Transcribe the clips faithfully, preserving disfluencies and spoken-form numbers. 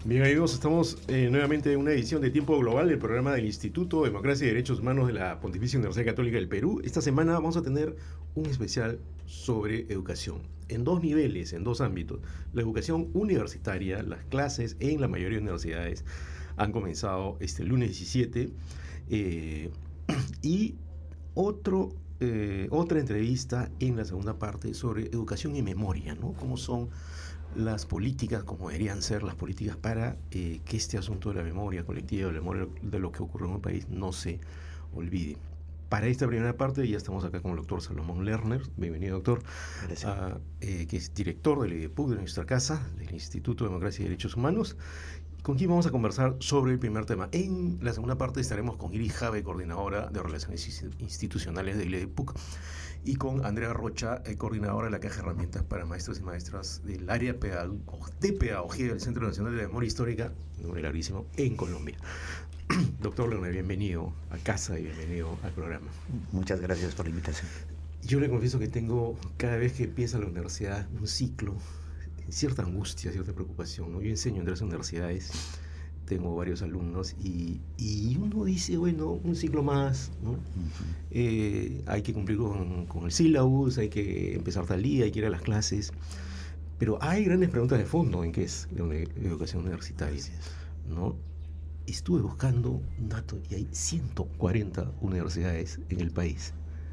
Bien amigos, estamos eh, nuevamente en una edición de Tiempo Global del programa del Instituto Democracia y Derechos Humanos de la Pontificia Universidad Católica del Perú. Esta semana vamos a tener un especial sobre educación, en dos niveles, en dos ámbitos. La educación universitaria, las clases en la mayoría de universidades han comenzado este lunes diecisiete eh, y otro, eh, otra entrevista en la segunda parte sobre educación y memoria, ¿no? Cómo son las políticas, como deberían ser las políticas para eh, que este asunto de la memoria colectiva, de la memoria de lo que ocurre en un país, no se olvide. Para esta primera parte ya estamos acá con el doctor Salomón Lerner. Bienvenido, doctor. Gracias. Uh, eh, que es director del I D E P U C de nuestra casa, del Instituto de Democracia y Derechos Humanos, con quien vamos a conversar sobre el primer tema. En la segunda parte estaremos con Iris Jave, coordinadora de Relaciones Institucionales del I D E P U C, y con Andrea Rocha, eh, coordinadora de la Caja de Herramientas para Maestros y Maestras del área de Pedagogía del Centro Nacional de la Memoria Histórica, nombre larguísimo, en Colombia. Doctor Lerner, bienvenido a casa y bienvenido al programa. Muchas gracias por la invitación. Yo le confieso que tengo, cada vez que empieza la universidad, un ciclo, cierta angustia, cierta preocupación, ¿no? Yo enseño en tres universidades, tengo varios alumnos y, y uno dice, bueno, un ciclo más, ¿no? Uh-huh. eh, hay que cumplir con, con el sílabus, hay que empezar tal día, hay que ir a las clases, pero hay grandes preguntas de fondo en qué es la educación universitaria, ¿no? Estuve buscando un dato y hay ciento cuarenta universidades en el país.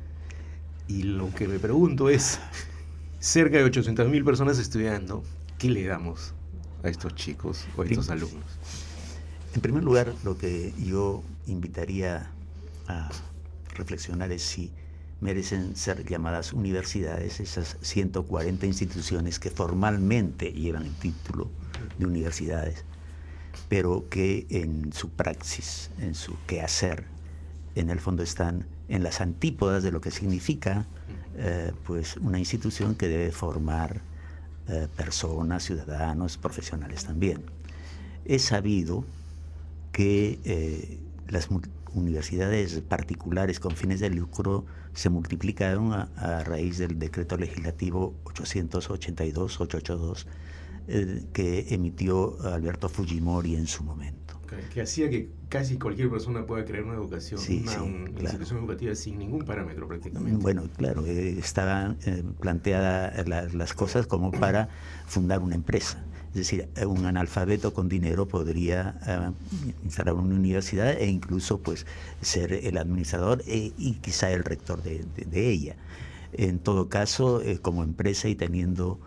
Y lo que me pregunto es, cerca de ochocientas mil personas estudiando, ¿qué le damos a estos chicos o a estos alumnos? En primer lugar, lo que yo invitaría a reflexionar es si merecen ser llamadas universidades esas ciento cuarenta instituciones que formalmente llevan el título de universidades, pero que en su praxis, en su quehacer, en el fondo están en las antípodas de lo que significa eh, pues una institución que debe formar eh, personas, ciudadanos, profesionales también. Es sabido que eh, las universidades particulares con fines de lucro se multiplicaron a, a raíz del decreto legislativo ochocientos ochenta y dos, ochocientos ochenta y dos, eh, que emitió Alberto Fujimori en su momento. Que, que hacía que casi cualquier persona pueda crear una educación, sí, una, sí, una claro. institución educativa sin ningún parámetro prácticamente. Bueno, claro, eh, estaban eh, planteadas la, las cosas como para fundar una empresa. Es decir, un analfabeto con dinero podría uh, instalar una universidad e incluso pues ser el administrador e, y quizá el rector de, de, de ella. En todo caso, eh, como empresa y teniendo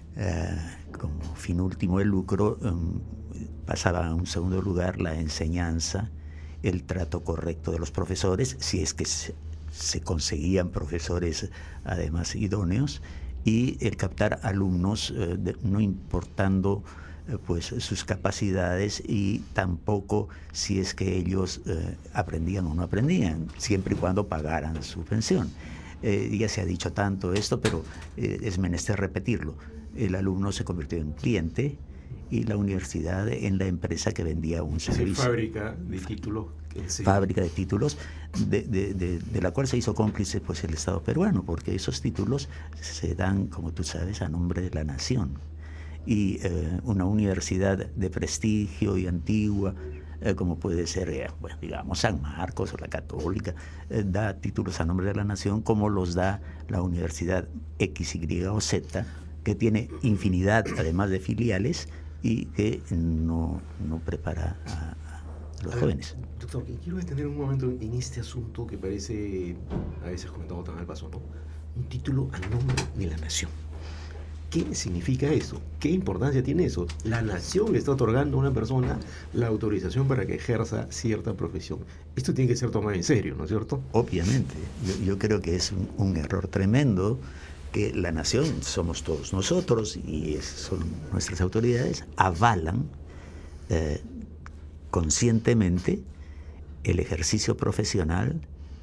uh, como fin último el lucro, um, pasaba a un segundo lugar la enseñanza, el trato correcto de los profesores, si es que se, se conseguían profesores además idóneos, y el captar alumnos, eh, de, no importando eh, pues sus capacidades y tampoco si es que ellos eh, aprendían o no aprendían, siempre y cuando pagaran su pensión. Eh, ya se ha dicho tanto esto, pero eh, es menester repetirlo. El alumno se convirtió en cliente y la universidad en la empresa que vendía un servicio. Sí, fábrica de títulos. Sí. Fábrica de títulos, de, de, de, de la cual se hizo cómplice pues el Estado peruano, porque esos títulos se dan, como tú sabes, a nombre de la nación. Y eh, una universidad de prestigio y antigua, eh, como puede ser, eh, bueno, digamos, San Marcos o la Católica, eh, da títulos a nombre de la nación, como los da la Universidad X, Y o Z, que tiene infinidad, además de filiales, y que no, no prepara a, a los a jóvenes. Ver, doctor, quiero detener un momento en este asunto que parece, a veces comentado tan al paso, ¿no? Un título a nombre de la nación. ¿Qué significa eso? ¿Qué importancia tiene eso? La nación le está otorgando a una persona la autorización para que ejerza cierta profesión. Esto tiene que ser tomado en serio, ¿no es cierto? Obviamente. Yo, yo creo que es un, un error tremendo que la nación somos todos nosotros y es, son nuestras autoridades, avalan eh, conscientemente el ejercicio profesional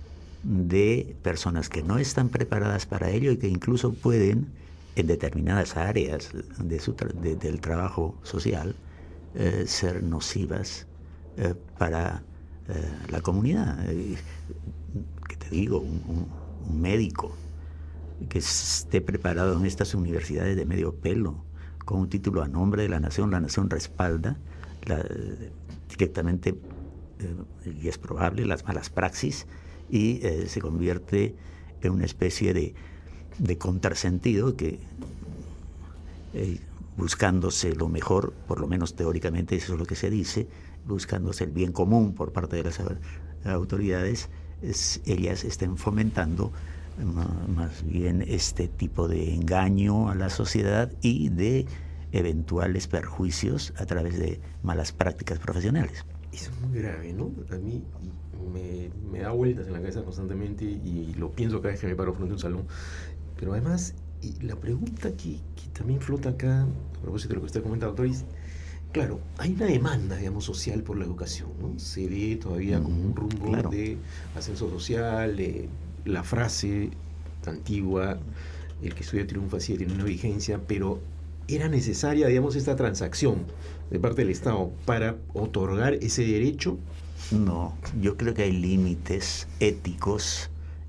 de personas que no están preparadas para ello y que incluso pueden, en determinadas áreas de su tra de, del trabajo social, eh, ser nocivas eh, para eh, la comunidad. Eh, ¿Qué te digo? Un, un, un médico que esté preparado en estas universidades de medio pelo, con un título a nombre de la nación, la nación respalda la, directamente, eh, y es probable, las malas praxis, y eh, se convierte en una especie de, de contrasentido que, eh, buscándose lo mejor, por lo menos teóricamente eso es lo que se dice, buscándose el bien común por parte de las autoridades, es, ellas estén fomentando más bien este tipo de engaño a la sociedad y de eventuales perjuicios a través de malas prácticas profesionales. Eso es muy grave, ¿no? A mí me, me da vueltas en la cabeza constantemente y lo pienso cada vez que me paro frente a un salón. Pero además, y la pregunta que, que también flota acá, a propósito de lo que usted comenta, doctor, es, claro, hay una demanda, digamos, social por la educación, ¿no? Se ve todavía como un rumbo claro. de ascenso social, de la frase antigua, el que estudia triunfa, sí tiene una vigencia, pero era necesaria, digamos, esta transacción de parte del Estado para otorgar ese derecho. No, yo creo que hay límites éticos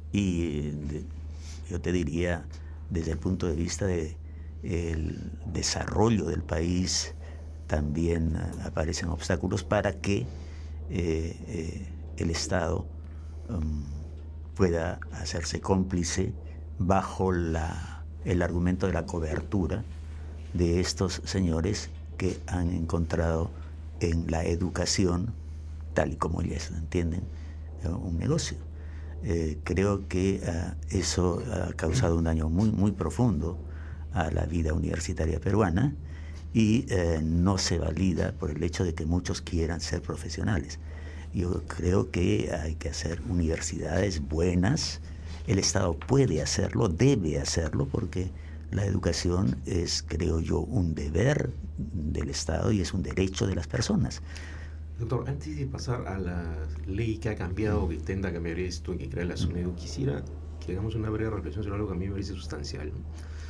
y de, yo te diría, desde el punto de vista de el desarrollo del país, también aparecen obstáculos para que eh, eh, el Estado um, pueda hacerse cómplice bajo la, el argumento de la cobertura de estos señores que han encontrado en la educación, tal y como ellos lo entienden, un negocio. Eh, creo que uh, eso ha causado un daño muy, muy profundo a la vida universitaria peruana y eh, no se valida por el hecho de que muchos quieran ser profesionales. Yo creo que hay que hacer universidades buenas, el Estado puede hacerlo, debe hacerlo, porque la educación es, creo yo, un deber del Estado y es un derecho de las personas. Doctor, antes de pasar a la ley que ha cambiado, que intenta cambiar esto, que crea la SUNEDU, quisiera que hagamos una breve reflexión sobre algo que a mí me parece sustancial, ¿no?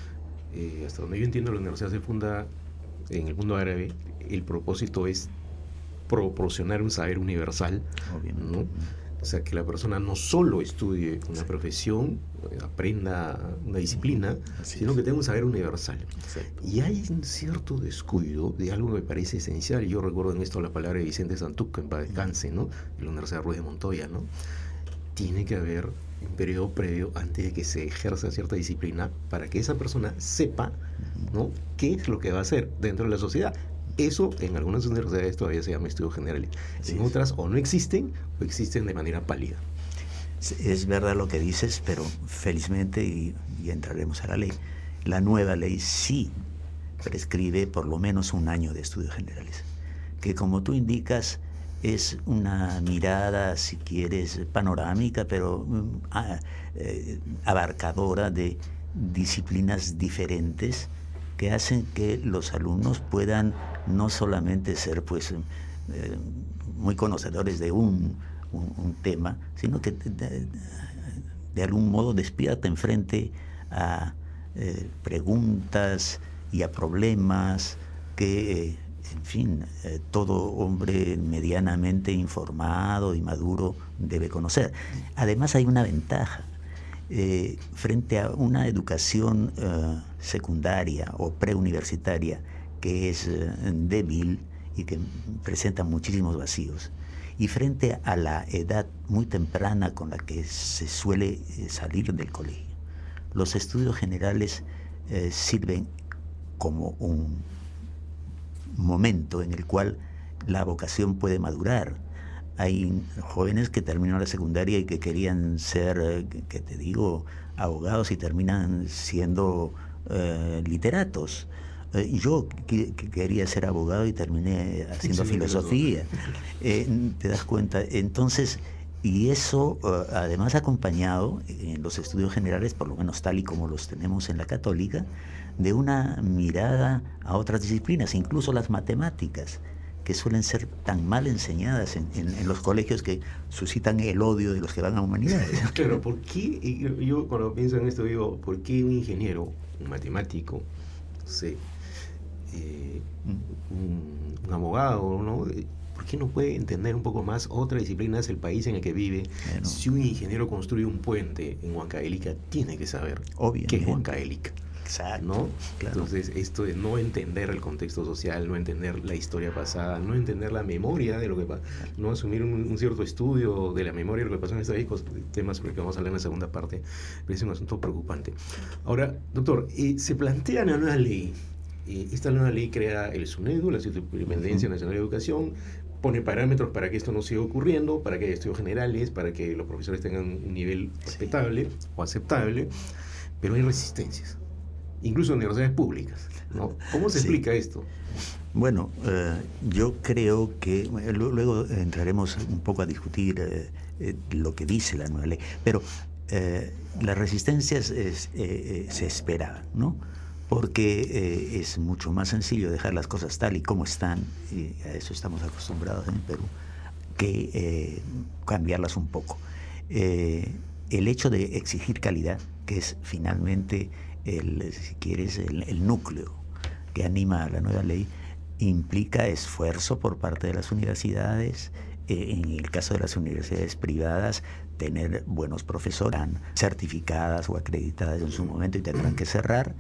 Eh, hasta donde yo entiendo, la universidad se funda en el mundo árabe. El propósito es proporcionar un saber universal, ¿no? O sea, que la persona no solo estudie una profesión, aprenda una disciplina, Así sino es. que tenga un saber universal. Exacto. Y hay un cierto descuido de algo que me parece esencial. Yo recuerdo en esto la palabra de Vicente Santuc, que en paz descanse, ¿no? De la Universidad Ruiz de Montoya, ¿no? Tiene que haber un periodo previo antes de que se ejerza cierta disciplina para que esa persona sepa, ¿no?, qué es lo que va a hacer dentro de la sociedad. Eso en algunas universidades todavía se llama estudio general. En otras o no existen o existen de manera pálida. Es verdad lo que dices, pero felizmente, y, y entraremos a la ley, la nueva ley sí prescribe por lo menos un año de estudios generales, que como tú indicas es una mirada, si quieres, panorámica, pero ah, eh, abarcadora de disciplinas diferentes que hacen que los alumnos puedan no solamente ser pues eh, muy conocedores de un, un, un tema, sino que de, de algún modo despierten frente a eh, preguntas y a problemas que, eh, en fin, eh, todo hombre medianamente informado y maduro debe conocer. Además hay una ventaja. Eh, frente a una educación uh, secundaria o preuniversitaria que es uh, débil y que presenta muchísimos vacíos, y frente a la edad muy temprana con la que se suele eh, salir del colegio, los estudios generales eh, sirven como un momento en el cual la vocación puede madurar. Hay jóvenes que terminan la secundaria y que querían ser, que te digo, abogados y terminan siendo eh, literatos. Eh, yo que, que quería ser abogado y terminé haciendo sí, filosofía. Eh, ¿Te das cuenta? Entonces, y eso uh, además acompañado en los estudios generales, por lo menos tal y como los tenemos en la católica, de una mirada a otras disciplinas, incluso las matemáticas, que suelen ser tan mal enseñadas en, en, en los colegios que suscitan el odio de los que van a humanidades. Claro, ¿por qué? Yo, yo cuando pienso en esto digo, ¿por qué un ingeniero, un matemático, no sé, eh, un, un abogado, ¿no? ¿Por qué no puede entender un poco más otra disciplina? Es el país en el que vive. Bueno, si un ingeniero construye un puente en Huancavelica, tiene que saber Obviamente. qué es Huancavelica. Exacto, ¿no? claro. Entonces, esto de no entender el contexto social, no entender la historia pasada, no entender la memoria de lo que pasa, no asumir un, un cierto estudio de la memoria de lo que pasó en estos discos, temas sobre que vamos a hablar en la segunda parte, pero es un asunto preocupante. Ahora, doctor, eh, se plantea una nueva ley. Eh, esta nueva ley crea el SUNEDU, la Superintendencia uh-huh. Nacional de Educación, pone parámetros para que esto no siga ocurriendo, para que haya estudios generales, para que los profesores tengan un nivel respetable sí. o aceptable, pero hay resistencias, incluso en universidades públicas, ¿no? ¿Cómo se sí. explica esto? Bueno, eh, yo creo que luego entraremos un poco a discutir eh, eh, lo que dice la nueva ley, pero eh, las resistencias es, eh, eh, se esperaban, ¿no? Porque eh, es mucho más sencillo dejar las cosas tal y como están, y a eso estamos acostumbrados en Perú, que eh, cambiarlas un poco. Eh, el hecho de exigir calidad, que es finalmente, el, si quieres, el, el núcleo que anima a la nueva ley, implica esfuerzo por parte de las universidades. Eh, en el caso de las universidades privadas, tener buenos profesores, certificadas o acreditadas en su momento y tendrán que cerrar.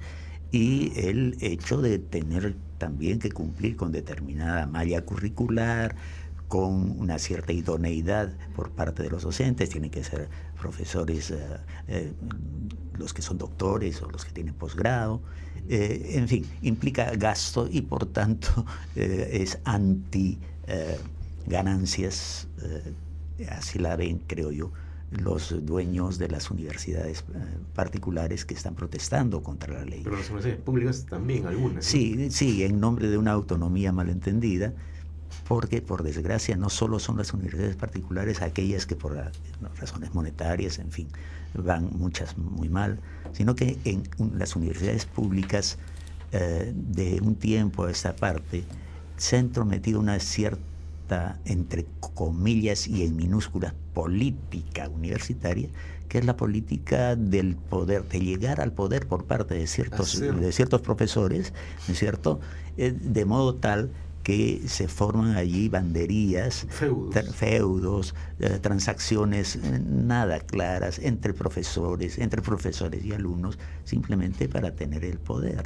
Y el hecho de tener también que cumplir con determinada malla curricular, con una cierta idoneidad por parte de los docentes, tienen que ser profesores, eh, eh, los que son doctores o los que tienen posgrado, eh, en fin, implica gasto y por tanto eh, es anti eh, ganancias, eh, así la ven, creo yo, los dueños de las universidades eh, particulares que están protestando contra la ley. Pero las universidades públicas también, algunas. Sí, ¿no? sí, en nombre de una autonomía malentendida, porque por desgracia no solo son las universidades particulares aquellas que por razones monetarias, en fin, van muchas muy mal, sino que en las universidades públicas eh, de un tiempo a esta parte se ha entrometido una cierta, entre comillas y en minúsculas, política universitaria, que es la política del poder, de llegar al poder por parte de ciertos, de ciertos profesores, ¿no es cierto?, eh, de modo tal que se forman allí banderías, feudos, tra- feudos eh, transacciones eh, nada claras entre profesores, entre profesores y alumnos, simplemente para tener el poder.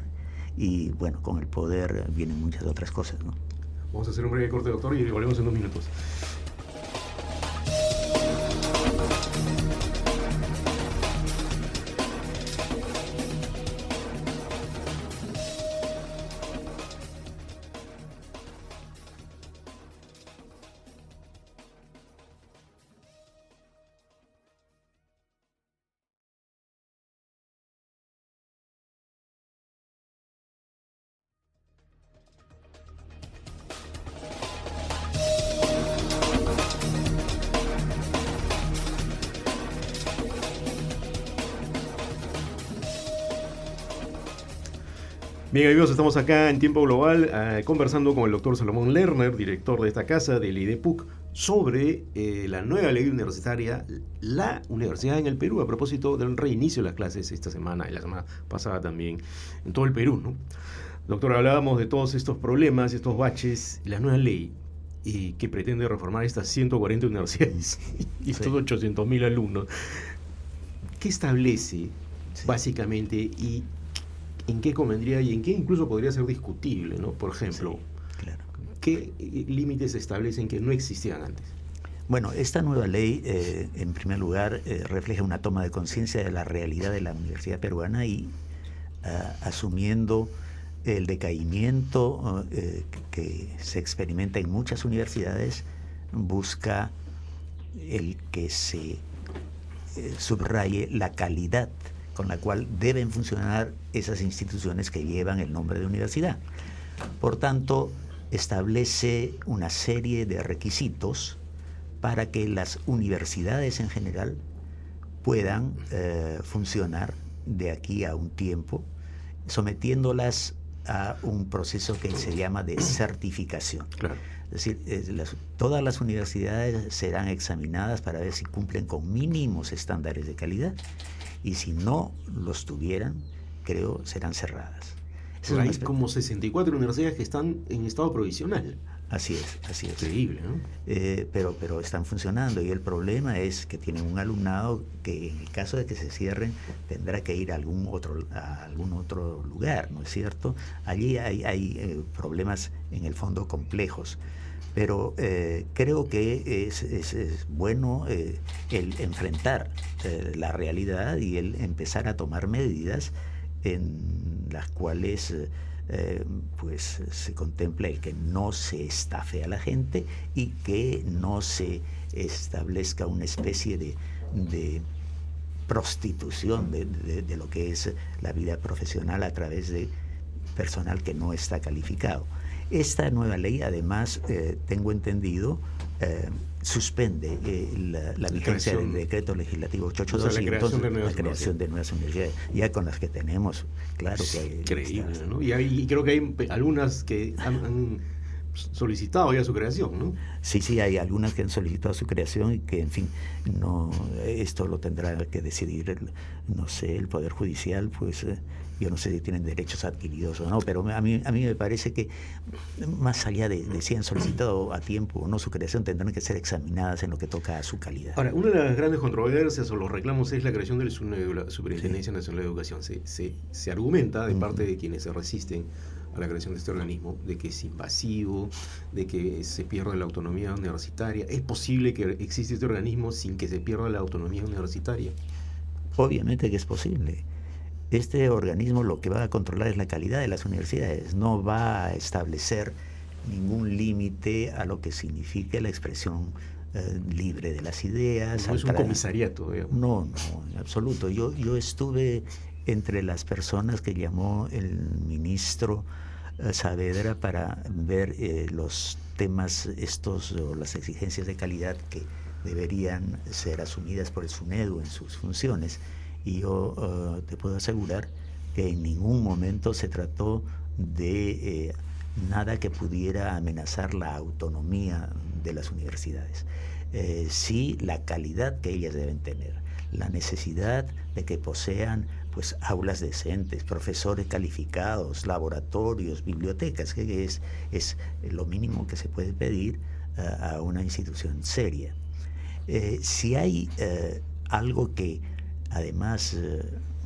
Y bueno, con el poder vienen muchas otras cosas, ¿no? Vamos a hacer un breve corte, doctor, y volvemos en dos minutos. Bien, amigos, estamos acá en Tiempo Global eh, conversando con el doctor Salomón Lerner, director de esta casa, del I D E P U C, sobre eh, la nueva ley universitaria, la universidad en el Perú, a propósito del reinicio de las clases esta semana y la semana pasada también en todo el Perú, ¿no? Doctor, hablábamos de todos estos problemas, estos baches, la nueva ley eh, que pretende reformar estas ciento cuarenta universidades y estos sí. ochocientos mil alumnos. ¿Qué establece sí. básicamente y en qué convendría y en qué incluso podría ser discutible, ¿no? Por ejemplo, sí, claro. ¿qué límites se establecen que no existían antes? Bueno, esta nueva ley, eh, en primer lugar, eh, refleja una toma de conciencia de la realidad de la universidad peruana y uh, asumiendo el decaimiento uh, eh, que se experimenta en muchas universidades, busca el que se eh, subraye la calidad con la cual deben funcionar esas instituciones que llevan el nombre de universidad. Por tanto, establece una serie de requisitos para que las universidades en general puedan eh, funcionar de aquí a un tiempo, sometiéndolas a un proceso que se llama de certificación. Claro. Es decir, es las, todas las universidades serán examinadas para ver si cumplen con mínimos estándares de calidad, y si no los tuvieran, creo, serán cerradas. Pero hay como sesenta y cuatro universidades que están en estado provisional. Así es, así es. Increíble, ¿no? Eh, pero, pero están funcionando y el problema es que tienen un alumnado que en el caso de que se cierren tendrá que ir a algún otro, a algún otro lugar, ¿no es cierto? Allí hay, hay eh, problemas en el fondo complejos, pero eh, creo que es, es, es bueno eh, el enfrentar eh, la realidad y el empezar a tomar medidas en las cuales eh, eh, pues se contempla el que no se estafe a la gente y que no se establezca una especie de, de prostitución de, de, de lo que es la vida profesional a través de personal que no está calificado. Esta nueva ley, además, eh, tengo entendido, eh, suspende eh, la, la vigencia del decreto legislativo ochocientos ochenta y dos, o sea, la creación, de, nuevas la creación de nuevas universidades, ya con las que tenemos, claro que hay. Increíble, estas, ¿no? Y, hay, y creo que hay algunas que han, han solicitado ya su creación, ¿no? Sí, sí, hay algunas que han solicitado su creación y que, en fin, no, esto lo tendrá que decidir, el, no sé, el Poder Judicial, pues eh, yo no sé si tienen derechos adquiridos o no, pero a mí, a mí me parece que más allá de, de si han solicitado a tiempo o no su creación, tendrán que ser examinadas en lo que toca a su calidad. Ahora, una de las grandes controversias o los reclamos es la creación de la Superintendencia sí. Nacional de Educación. Se, se, se argumenta de uh-huh. parte de quienes se resisten a la creación de este organismo, de que es invasivo, de que se pierde la autonomía universitaria. ¿Es posible que exista este organismo sin que se pierda la autonomía universitaria? Obviamente que es posible. Este organismo lo que va a controlar es la calidad de las universidades, no va a establecer ningún límite a lo que signifique la expresión eh, libre de las ideas. No es un comisariato, digamos. No, no, en absoluto. Yo, yo estuve entre las personas que llamó el ministro eh, Saavedra para ver eh, los temas estos o las exigencias de calidad que deberían ser asumidas por el SUNEDU en sus funciones. Y yo uh, te puedo asegurar que en ningún momento se trató de eh, nada que pudiera amenazar la autonomía de las universidades. Eh, sí, la calidad que ellas deben tener, la necesidad de que posean pues aulas decentes, profesores calificados, laboratorios, bibliotecas, que es, es lo mínimo que se puede pedir uh, a una institución seria. Eh, si hay uh, algo que además eh,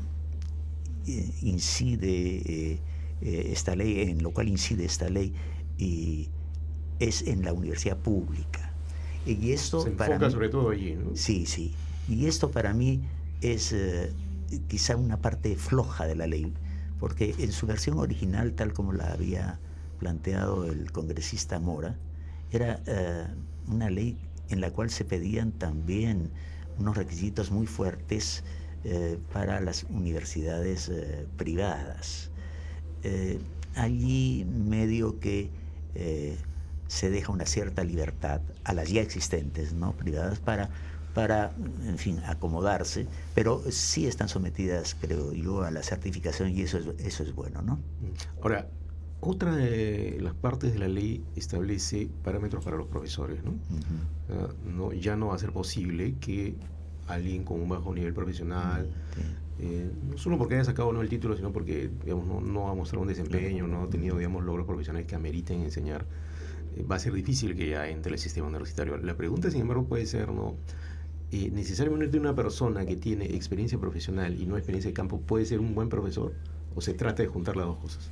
incide eh, eh, esta ley, en lo cual incide esta ley, y es en la universidad pública. Y esto se para enfoca mí, sobre todo allí, ¿no? Sí, sí. Y esto para mí es eh, quizá una parte floja de la ley, porque en su versión original, tal como la había planteado el congresista Mora, era eh, una ley en la cual se pedían también unos requisitos muy fuertes eh, para las universidades eh, privadas. Eh, allí medio que eh, se deja una cierta libertad a las ya existentes, ¿no?, privadas para, para, en fin, acomodarse, pero sí están sometidas, creo yo, a la certificación y eso es, eso es bueno, ¿no? Ahora, otra de las partes de la ley establece parámetros para los profesores, ¿no? Uh-huh. Uh, no ya no va a ser posible que alguien con un bajo nivel profesional, sí. eh, no solo porque haya sacado no el título, sino porque digamos, no, no ha mostrado un desempeño, no ha tenido digamos, logros profesionales que ameriten enseñar, eh, va a ser difícil que ya entre el sistema universitario. La pregunta, sin embargo, puede ser, ¿no? Eh, necesariamente una persona que tiene experiencia profesional y no experiencia de campo puede ser un buen profesor, o se trata de juntar las dos cosas.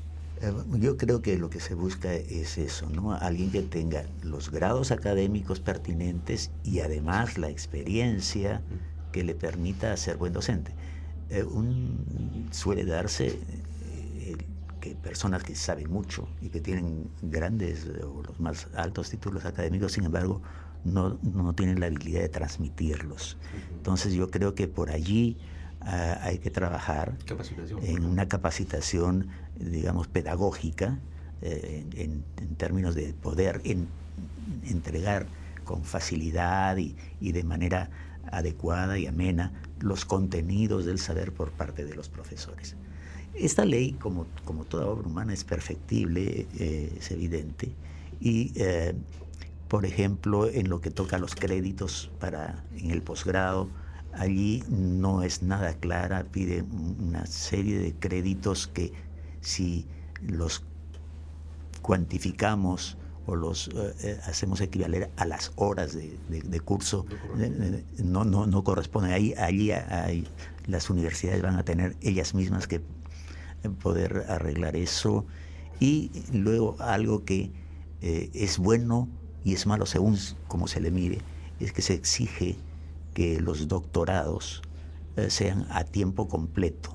Yo creo que lo que se busca es eso, ¿no? Alguien que tenga los grados académicos pertinentes y además la experiencia que le permita ser buen docente. Eh, un, suele darse eh, que personas que saben mucho y que tienen grandes o los más altos títulos académicos, sin embargo, no, no tienen la habilidad de transmitirlos. Entonces yo creo que por allí Uh, hay que trabajar en una capacitación, digamos, pedagógica, eh, en, en términos de poder en, entregar con facilidad y, y de manera adecuada y amena los contenidos del saber por parte de los profesores. Esta ley, como, como toda obra humana, es perfectible, eh, es evidente, y eh, por ejemplo, en lo que toca a los créditos para en el posgrado, allí no es nada clara, pide una serie de créditos que si los cuantificamos o los eh, hacemos equivaler a las horas de, de, de curso, no, no, no corresponde. Ahí, allí hay, las universidades van a tener ellas mismas que poder arreglar eso. Y luego algo que eh, es bueno y es malo según como se le mire, es que se exige que los doctorados eh, sean a tiempo completo.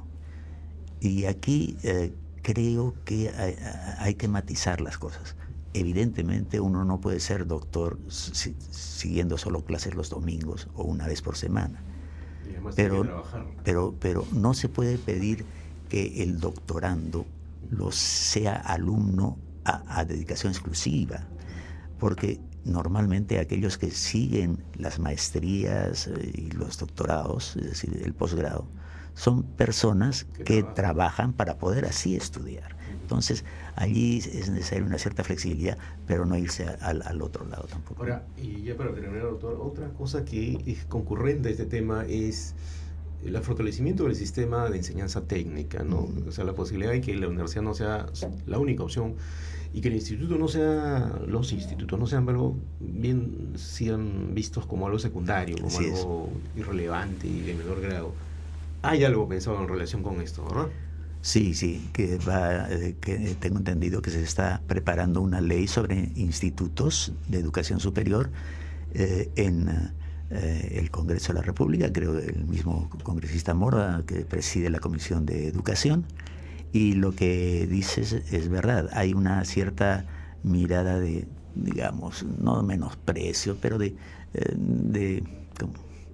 Y aquí eh, creo que hay, hay que matizar las cosas. Evidentemente uno no puede ser doctor si, siguiendo solo clases los domingos o una vez por semana. Y además pero, tiene que trabajar. Pero, pero no se puede pedir que el doctorando lo sea alumno a, a dedicación exclusiva, porque normalmente aquellos que siguen las maestrías y los doctorados, es decir, el posgrado, son personas que, que trabajan. trabajan para poder así estudiar. Entonces, allí es necesaria una cierta flexibilidad, pero no irse al, al otro lado tampoco. Ahora, y ya para terminar, doctor, otra cosa que es concurrente a este tema es el fortalecimiento del sistema de enseñanza técnica, ¿no? Mm. O sea, la posibilidad de que la universidad no sea la única opción y que el instituto no sea, los institutos no sean algo, bien sean vistos como algo secundario, como Así algo es. irrelevante y de menor grado. Hay algo pensado en relación con esto, ¿verdad? Sí, sí, que, va, eh, que tengo entendido que se está preparando una ley sobre institutos de educación superior eh, en eh, el Congreso de la República, creo el mismo congresista Mora que preside la Comisión de Educación, y lo que dices es verdad, hay una cierta mirada de, digamos, no menosprecio, pero de... Eh, de como,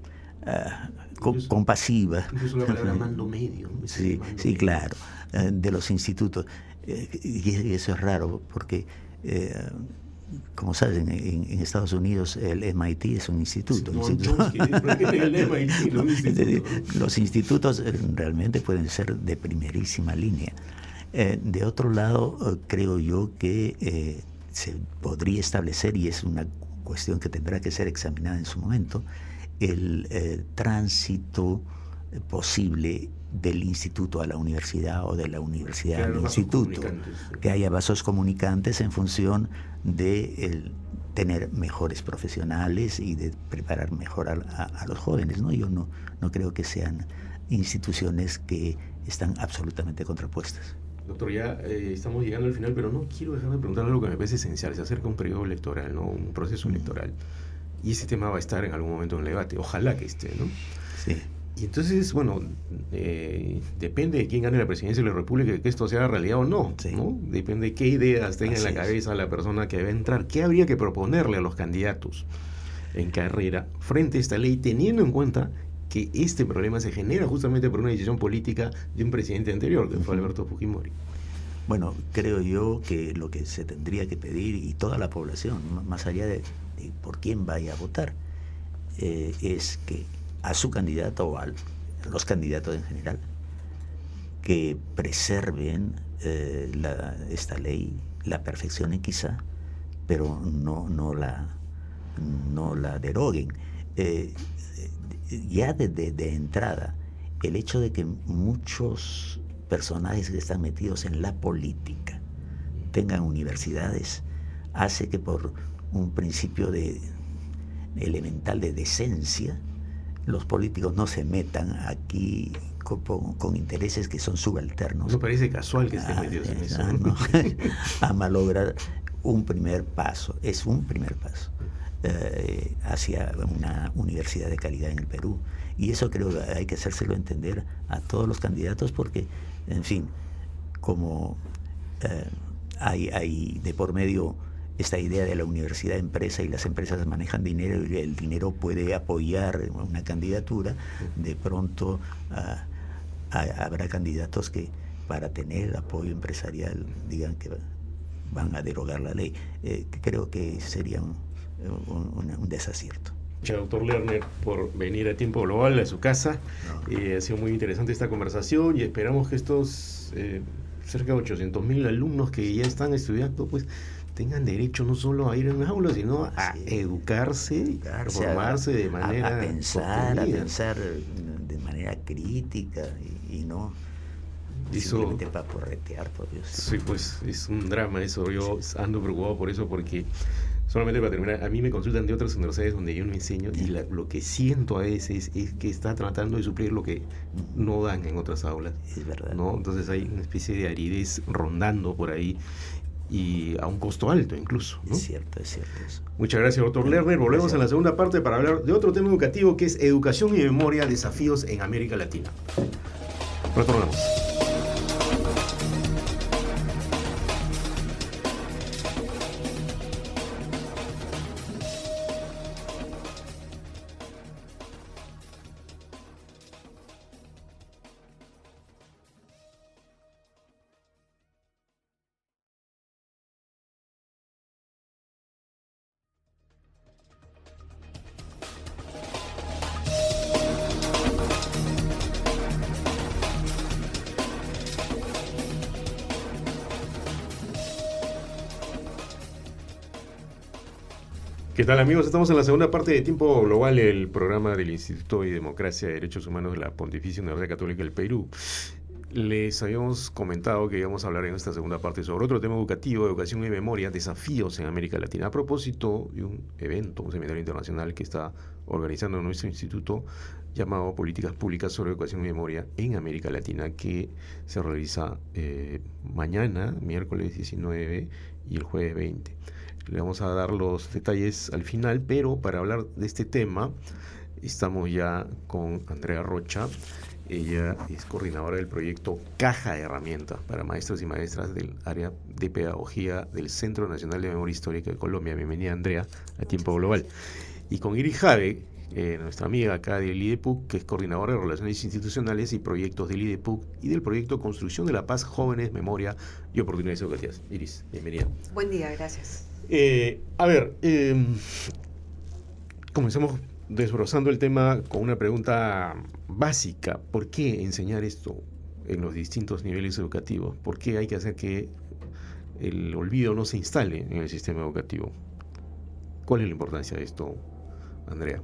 uh, Incluso, compasiva. Incluso la palabra mando medio. Sí, mando sí, medio. claro, eh, de los institutos. Eh, y eso es raro porque, eh, como sabes, en, en Estados Unidos el M I T es un instituto. Sí, no, instituto. Chomsky, el M I T, no, un instituto. Los institutos realmente pueden ser de primerísima línea. Eh, de otro lado, eh, creo yo que eh, se podría establecer, y es una cuestión que tendrá que ser examinada en su momento, el eh, tránsito posible del instituto a la universidad o de la universidad al instituto, que haya vasos comunicantes en función de el, tener mejores profesionales y de preparar mejor a, a, a los jóvenes, ¿no? Yo no, no creo que sean instituciones que están absolutamente contrapuestas. Doctor, ya eh, estamos llegando al final, pero no quiero dejar de preguntar algo que me parece esencial. Se acerca un periodo electoral, ¿no? Un proceso mm. electoral. Y ese tema va a estar en algún momento en el debate. Ojalá que esté, ¿no? Sí. Y entonces, bueno, eh, depende de quién gane la presidencia de la República, que esto sea realidad o no, sí. ¿no? Depende de qué ideas tenga Así en la cabeza es. la persona que va a entrar. ¿Qué habría que proponerle a los candidatos en carrera frente a esta ley, teniendo en cuenta que este problema se genera justamente por una decisión política de un presidente anterior, que fue Alberto Fujimori? Bueno, creo yo que lo que se tendría que pedir, y toda la población, más allá de, de por quién vaya a votar, eh, es que a su candidato o a los candidatos en general que preserven eh, la, esta ley, la perfeccionen quizá, pero no, no, la, no la deroguen. Eh, ya desde de, de entrada, el hecho de que muchos personajes que están metidos en la política tengan universidades hace que por un principio de elemental de decencia los políticos no se metan aquí con, con intereses que son subalternos. No parece casual que estén metidos en eso. Ah, no, a malograr un primer paso, es un primer paso eh, hacia una universidad de calidad en el Perú. Y eso creo que hay que hacérselo entender a todos los candidatos porque, en fin, como eh, hay, hay de por medio esta idea de la universidad empresa y las empresas manejan dinero y el dinero puede apoyar una candidatura, de pronto uh, habrá candidatos que para tener apoyo empresarial digan que van a derogar la ley. Eh, creo que sería un, un, un desacierto. Muchas gracias, doctor Lerner, por venir a Tiempo Global a su casa. No. Eh, ha sido muy interesante esta conversación y esperamos que estos eh, cerca de ochocientos mil alumnos que ya están estudiando, pues tengan derecho no solo a ir a un aula, sino a educarse, a formarse de manera... A, a pensar, a pensar de manera crítica y, y no simplemente para porretear, por Dios. Sí, pues es un drama eso. Yo ando preocupado por eso porque, solamente para terminar, a mí me consultan de otras universidades donde yo no enseño y la, lo que siento a veces es que está tratando de suplir lo que no dan en otras aulas. Es verdad. ¿No? Entonces hay una especie de aridez rondando por ahí y a un costo alto incluso, ¿no? Es cierto, es cierto eso. Muchas gracias, doctor Lerner. Volvemos gracias. a la segunda parte para hablar de otro tema educativo que es educación y memoria, desafíos en América Latina. Retornamos. ¿Qué tal, amigos? Estamos en la segunda parte de Tiempo Global, el programa del Instituto de Democracia y Derechos Humanos de la Pontificia Universidad Católica del Perú. Les habíamos comentado que íbamos a hablar en esta segunda parte sobre otro tema educativo, educación y memoria, desafíos en América Latina, a propósito de un evento, un seminario internacional que está organizando nuestro instituto llamado Políticas Públicas sobre Educación y Memoria en América Latina, que se realiza eh, mañana, miércoles diecinueve y el jueves veinte. Le vamos a dar los detalles al final, pero para hablar de este tema estamos ya con Andrea Rocha. Ella es coordinadora del proyecto Caja de Herramientas para maestros y maestras del área de pedagogía del Centro Nacional de Memoria Histórica de Colombia. Bienvenida, Andrea, a Tiempo Global. Y con Iris Jave, eh, nuestra amiga acá del I D E P U C, que es coordinadora de Relaciones Institucionales y Proyectos del I D E P U C y del proyecto Construcción de la Paz, Jóvenes, Memoria y Oportunidades Educativas. Iris, bienvenida. Buen día, gracias. Eh, a ver, eh, comencemos desbrozando el tema con una pregunta básica. ¿Por qué enseñar esto en los distintos niveles educativos? ¿Por qué hay que hacer que el olvido no se instale en el sistema educativo? ¿Cuál es la importancia de esto, Andrea?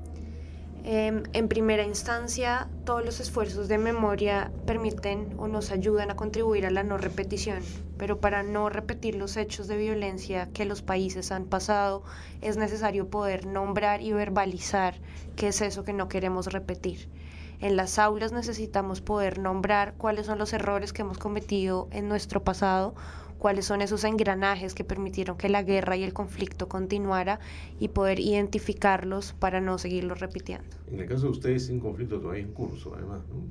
Eh, en primera instancia, todos los esfuerzos de memoria permiten o nos ayudan a contribuir a la no repetición, pero para no repetir los hechos de violencia que los países han pasado, es necesario poder nombrar y verbalizar qué es eso que no queremos repetir. En las aulas necesitamos poder nombrar cuáles son los errores que hemos cometido en nuestro pasado, cuáles son esos engranajes que permitieron que la guerra y el conflicto continuara y poder identificarlos para no seguirlos repitiendo. En el caso de ustedes, es un conflicto todavía en curso, además, ¿no?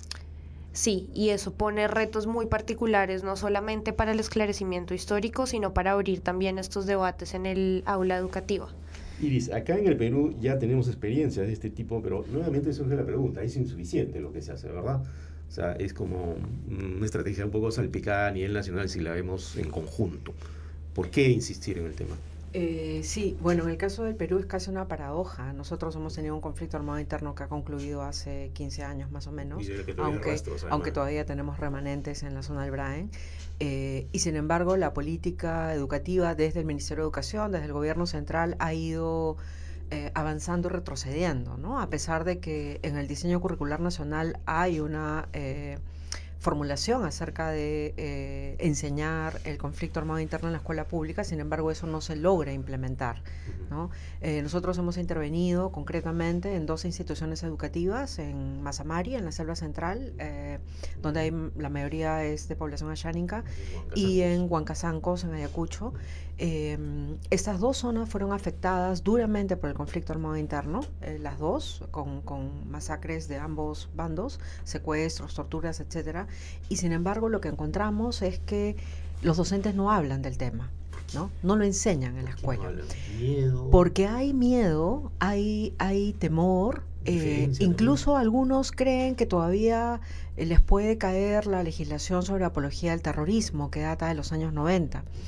Sí, y eso pone retos muy particulares, no solamente para el esclarecimiento histórico, sino para abrir también estos debates en el aula educativa. Iris, acá en el Perú ya tenemos experiencias de este tipo, pero nuevamente surge la pregunta, ¿es insuficiente lo que se hace, verdad? O sea, es como una estrategia un poco salpicada a nivel nacional si la vemos en conjunto. ¿Por qué insistir en el tema? Eh, sí, bueno, en el caso del Perú es casi una paradoja. Nosotros hemos tenido un conflicto armado interno que ha concluido hace quince años más o menos, aunque, rastros, aunque todavía tenemos remanentes en la zona del Braen. Eh, y sin embargo, la política educativa desde el Ministerio de Educación, desde el gobierno central, ha ido eh, avanzando y retrocediendo, ¿no? A pesar de que en el diseño curricular nacional hay una Eh, formulación acerca de eh, enseñar el conflicto armado interno en la escuela pública, sin embargo eso no se logra implementar, ¿no? Eh, nosotros hemos intervenido concretamente en dos instituciones educativas, en Mazamari, en la Selva Central, eh, donde hay, la mayoría es de población asháninca, y en Huancazancos, en Ayacucho. Eh, estas dos zonas fueron afectadas duramente por el conflicto armado interno, eh, las dos, con, con masacres de ambos bandos, secuestros, torturas, etcétera. Y sin embargo lo que encontramos es que los docentes no hablan del tema, ¿no? No lo enseñan en la escuela. Miedo. Porque hay miedo, hay, hay temor, eh, incluso algunos creen que todavía eh, les puede caer la legislación sobre apología del terrorismo que data de los años noventa.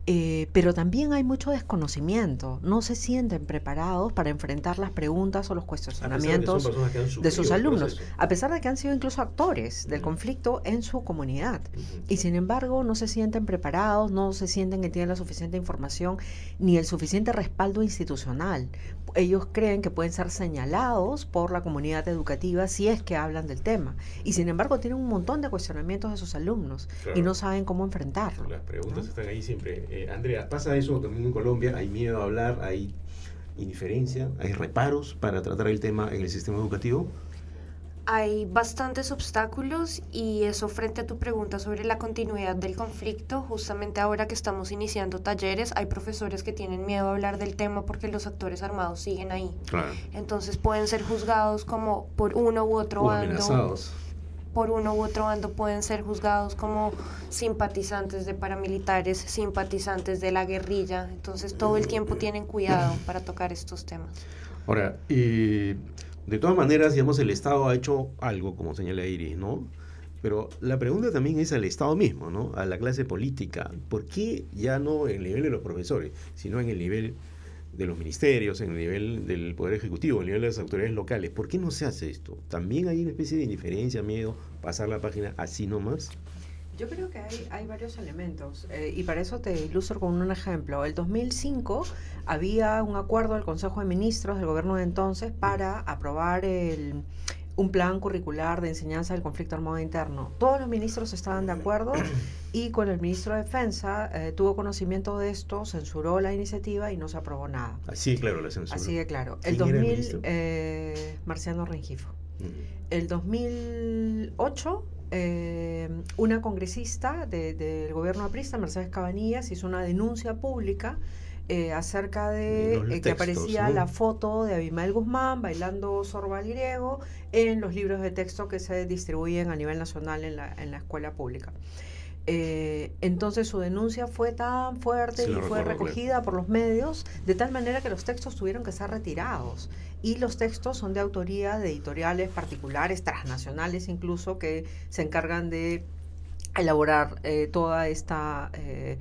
Eh, pero también hay mucho desconocimiento, no se sienten preparados para enfrentar las preguntas o los cuestionamientos de sus alumnos, a pesar de que han sido incluso actores del uh-huh. conflicto en su comunidad, uh-huh. y sin embargo no se sienten preparados, no se sienten que tienen la suficiente información ni el suficiente respaldo institucional. Ellos creen que pueden ser señalados por la comunidad educativa si es que hablan del tema, y sin embargo tienen un montón de cuestionamientos de sus alumnos, claro. y no saben cómo enfrentarlo. Las preguntas ¿no? están ahí siempre. Eh, Andrea, ¿pasa eso también en Colombia? ¿Hay miedo a hablar? ¿Hay indiferencia? ¿Hay reparos para tratar el tema en el sistema educativo? Hay bastantes obstáculos, y eso frente a tu pregunta sobre la continuidad del conflicto. Justamente ahora que estamos iniciando talleres, hay profesores que tienen miedo a hablar del tema porque los actores armados siguen ahí. Claro. Entonces pueden ser juzgados como por uno u otro o bando. Amenazados. Por uno u otro bando pueden ser juzgados como simpatizantes de paramilitares, simpatizantes de la guerrilla. Entonces todo el tiempo tienen cuidado para tocar estos temas. Ahora, eh, de todas maneras, digamos, el Estado ha hecho algo, como señala Iris, ¿no? Pero la pregunta también es al Estado mismo, ¿no? A la clase política. ¿Por qué ya no en el nivel de los profesores, sino en el nivel de los ministerios, en el nivel del Poder Ejecutivo, en el nivel de las autoridades locales? ¿Por qué no se hace esto? ¿También hay una especie de indiferencia, miedo, pasar la página así nomás? Yo creo que hay, hay varios elementos, eh, y para eso te ilustro con un ejemplo. El dos mil cinco había un acuerdo del Consejo de Ministros del gobierno de entonces para aprobar el... un plan curricular de enseñanza del conflicto armado interno. Todos los ministros estaban de acuerdo, y con el ministro de Defensa eh, tuvo conocimiento de esto, censuró la iniciativa y no se aprobó nada. Así de claro la censura. Así de claro. El dos mil, el eh, Marciano Rengifo. Uh-huh. El dos mil ocho, eh, una congresista del de, de gobierno aprista, Mercedes Cabanillas, hizo una denuncia pública Eh, acerca de eh, textos, que aparecía, ¿no?, la foto de Abimael Guzmán bailando sorba al griego en los libros de texto que se distribuyen a nivel nacional en la, en la escuela pública. Eh, entonces su denuncia fue tan fuerte sí, y fue recogida por los medios, de tal manera que los textos tuvieron que ser retirados, y los textos son de autoría de editoriales particulares, transnacionales incluso, que se encargan de elaborar eh, toda esta... Eh,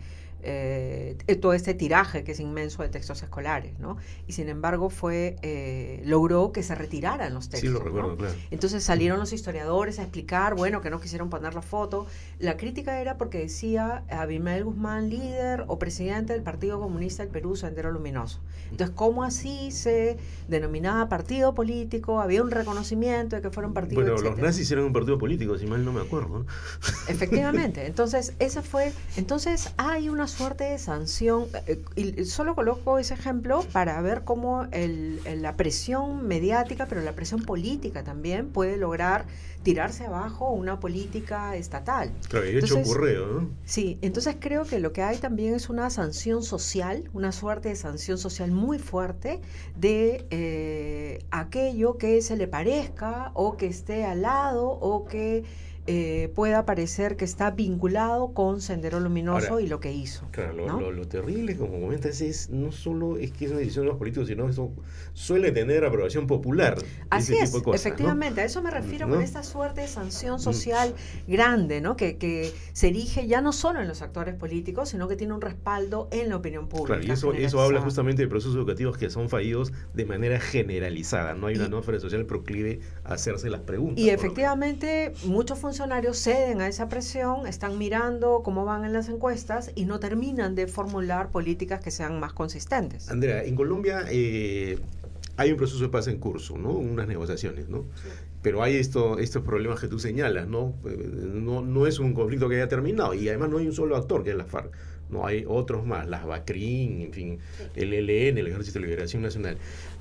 Eh, todo este tiraje que es inmenso de textos escolares, ¿no? Y sin embargo fue eh, logró que se retiraran los textos. Sí, lo recuerdo, ¿no? Claro. Entonces salieron los historiadores a explicar, bueno, que no quisieron poner la foto. La crítica era porque decía Abimael Guzmán, líder o presidente del Partido Comunista del Perú, Sendero Luminoso. Entonces, ¿cómo así se denominaba partido político? Había un reconocimiento de que fuera un partido, bueno, etcétera. Los nazis eran un partido político, si mal no me acuerdo, ¿no? Efectivamente. Entonces, esa fue... Entonces, hay una suerte de sanción, eh, y solo coloco ese ejemplo para ver cómo el, el, la presión mediática, pero la presión política también puede lograr tirarse abajo una política estatal. Claro, y hecho ocurrió, ¿no? Sí, entonces creo que lo que hay también es una sanción social, una suerte de sanción social muy fuerte de eh, aquello que se le parezca o que esté al lado o que Eh, pueda parecer que está vinculado con Sendero Luminoso. Ahora, y lo que hizo. Claro, lo, ¿no? lo, lo terrible, como comentas, es no solo es que es una decisión de los políticos, sino eso suele tener aprobación popular. Así ese es, tipo de cosas, efectivamente, ¿no? A eso me refiero, ¿no? Con esta suerte de sanción social mm. grande, ¿no? Que, que se erige ya no solo en los actores políticos, sino que tiene un respaldo en la opinión pública. Claro, y eso, eso habla justamente de procesos educativos que son fallidos de manera generalizada. No hay una atmósfera social proclive a hacerse las preguntas. Y efectivamente, muchos funcionarios funcionarios ceden a esa presión, están mirando cómo van en las encuestas y no terminan de formular políticas que sean más consistentes. Andrea, en Colombia eh, hay un proceso de paz en curso, ¿no? Unas negociaciones, ¿no? Sí. Pero hay esto, estos problemas que tú señalas, ¿no? ¿no? No es un conflicto que haya terminado, y además no hay un solo actor, que es la FARC. No hay otros más, las BACRIM, en fin, sí. el E L N, el Ejército de Liberación Nacional.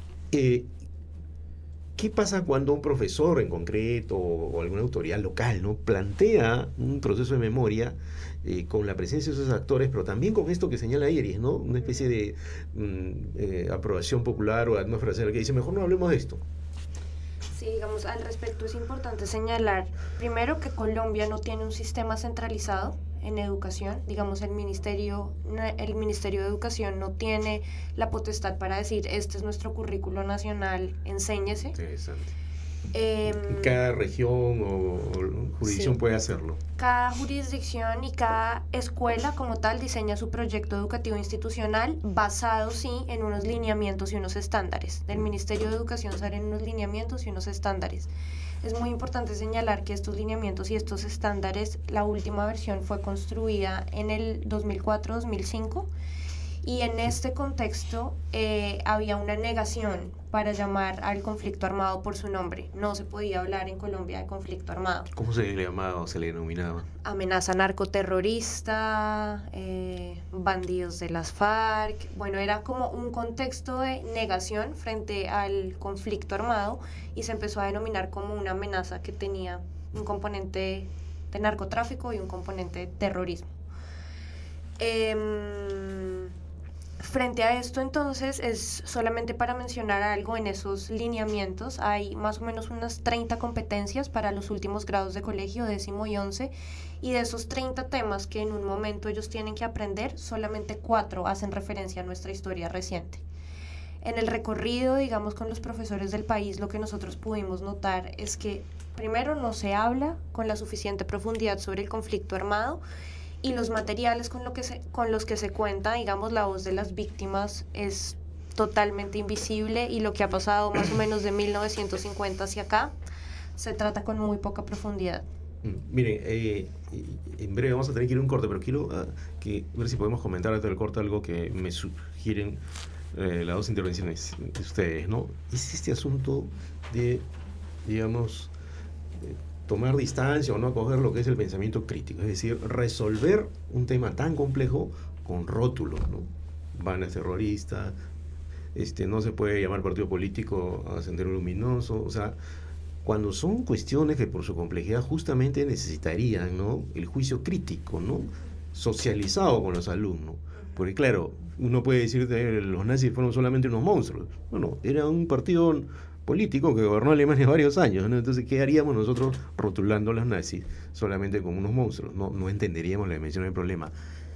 Eh, ¿Qué pasa cuando un profesor en concreto o alguna autoridad local, ¿no?, plantea un proceso de memoria eh, con la presencia de esos actores, pero también con esto que señala Iris, ¿no?, una especie de mm, eh, aprobación popular o atmósfera social que dice, mejor no hablemos de esto? Sí, digamos, al respecto es importante señalar, primero, que Colombia no tiene un sistema centralizado en educación. Digamos, el ministerio, el Ministerio de Educación no tiene la potestad para decir, este es nuestro currículo nacional, enséñese. Interesante. Eh, cada región o jurisdicción sí. puede hacerlo. Cada jurisdicción y cada escuela como tal diseña su proyecto educativo institucional basado sí en unos lineamientos y unos estándares. Del Ministerio de Educación salen unos lineamientos y unos estándares. Es muy importante señalar que estos lineamientos y estos estándares, la última versión fue construida en el dos mil cuatro dos mil cinco y en este contexto eh, había una negación para llamar al conflicto armado por su nombre. No se podía hablar en Colombia de conflicto armado. ¿Cómo se le llamaba o se le denominaba? Amenaza narcoterrorista, eh, bandidos de las FARC. Bueno, era como un contexto de negación frente al conflicto armado y se empezó a denominar como una amenaza que tenía un componente de narcotráfico y un componente de terrorismo. Eh, Frente a esto, entonces, es solamente para mencionar algo en esos lineamientos, hay más o menos unas treinta competencias para los últimos grados de colegio, décimo y once, y de esos treinta temas que en un momento ellos tienen que aprender, solamente cuatro hacen referencia a nuestra historia reciente. En el recorrido, digamos, con los profesores del país, lo que nosotros pudimos notar es que, primero, no se habla con la suficiente profundidad sobre el conflicto armado, y los materiales con, lo que se, con los que se cuenta, digamos, la voz de las víctimas es totalmente invisible y lo que ha pasado más o menos de mil novecientos cincuenta hacia acá se trata con muy poca profundidad. Mm, miren, eh, en breve vamos a tener que ir a un corte, pero quiero uh, que, ver si podemos comentar antes del corte algo que me sugieren eh, las dos intervenciones de ustedes, ¿no? Es este asunto de, digamos, de tomar distancia o no acoger lo que es el pensamiento crítico, es decir, resolver un tema tan complejo con rótulos, ¿no? Bandas terroristas, este, no se puede llamar partido político a Sendero Luminoso, o sea, cuando son cuestiones que por su complejidad justamente necesitarían, ¿no?, el juicio crítico, ¿no?, socializado con los alumnos, porque claro, uno puede decir que los nazis fueron solamente unos monstruos, bueno, era un partido político que gobernó Alemania varios años, ¿no? Entonces, ¿qué haríamos nosotros rotulando a los nazis solamente como unos monstruos? No, no entenderíamos la dimensión del problema.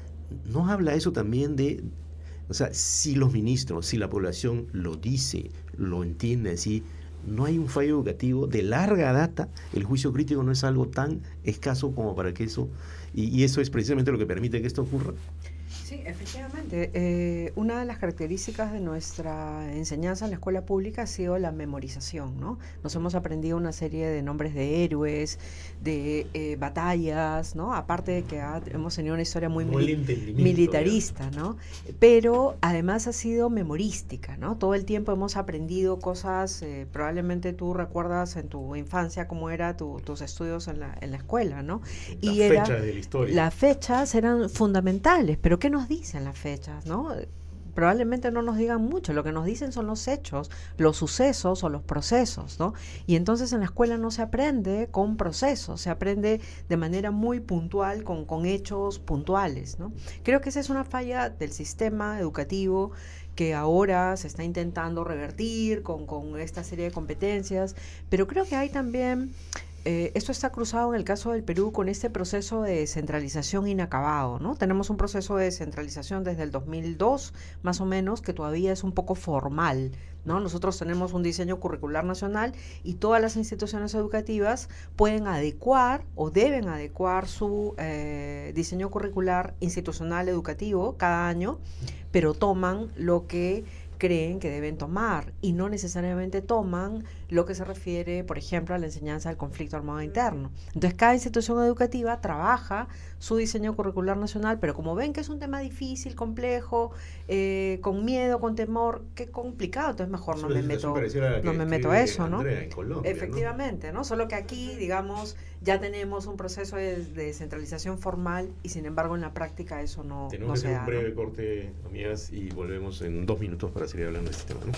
¿No habla eso también de, o sea, si los ministros, si la población lo dice, lo entiende así, no hay un fallo educativo de larga data? El juicio crítico no es algo tan escaso como para que eso, y, y eso es precisamente lo que permite que esto ocurra. Sí, efectivamente. Eh, una de las características de nuestra enseñanza en la escuela pública ha sido la memorización, ¿no? Nos hemos aprendido una serie de nombres de héroes, de eh, batallas, ¿no? Aparte de que ha, hemos tenido una historia muy mili- militarista, ¿no? Pero además ha sido memorística, ¿no? Todo el tiempo hemos aprendido cosas, eh, probablemente tú recuerdas en tu infancia cómo eran tu, tus estudios en la, en la escuela, ¿no? Las y fechas era, de la historia. Las fechas eran fundamentales, pero ¿qué nos dicen las fechas, no? Probablemente no nos digan mucho, lo que nos dicen son los hechos, los sucesos o los procesos, ¿no? Y entonces en la escuela no se aprende con procesos, se aprende de manera muy puntual, con, con hechos puntuales, ¿no? Creo que esa es una falla del sistema educativo que ahora se está intentando revertir con, con esta serie de competencias, pero creo que hay también... Eh, esto está cruzado en el caso del Perú con este proceso de descentralización inacabado, ¿no? Tenemos un proceso de descentralización desde el dos mil dos, más o menos, que todavía es un poco formal, ¿no? Nosotros tenemos un diseño curricular nacional y todas las instituciones educativas pueden adecuar o deben adecuar su eh, diseño curricular institucional educativo cada año, pero toman lo que creen que deben tomar y no necesariamente toman lo que se refiere, por ejemplo, a la enseñanza del conflicto armado interno. Entonces, cada institución educativa trabaja su diseño curricular nacional, pero como ven que es un tema difícil, complejo, eh, con miedo, con temor, qué complicado, entonces mejor no me meto, no me meto a eso, ¿no? Colombia, efectivamente, ¿no? Solo que aquí, digamos, ya tenemos un proceso de, de descentralización formal y sin embargo en la práctica eso no, Tenemos no que se hacer da. un breve ¿no? corte, amigas, y volvemos en dos minutos para seguir hablando de este tema, ¿no?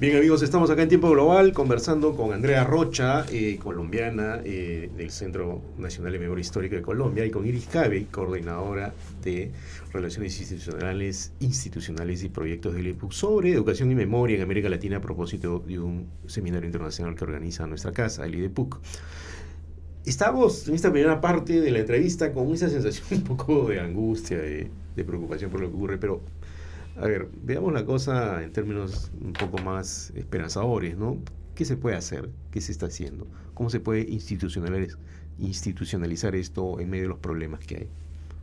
Bien, amigos, estamos acá en Tiempo Global conversando con Andrea Rocha, eh, colombiana eh, del Centro Nacional de Memoria Histórica de Colombia, y con Iris Cabe, coordinadora de Relaciones Institucionales, Institucionales y Proyectos del I E P U C, sobre educación y memoria en América Latina a propósito de un seminario internacional que organiza nuestra casa, el I D E P U C. Estamos en esta primera parte de la entrevista con esa sensación un poco de angustia, de, de preocupación por lo que ocurre, pero a ver, veamos la cosa en términos un poco más esperanzadores, ¿no? ¿Qué se puede hacer? ¿Qué se está haciendo? ¿Cómo se puede institucionalizar, institucionalizar esto en medio de los problemas que hay?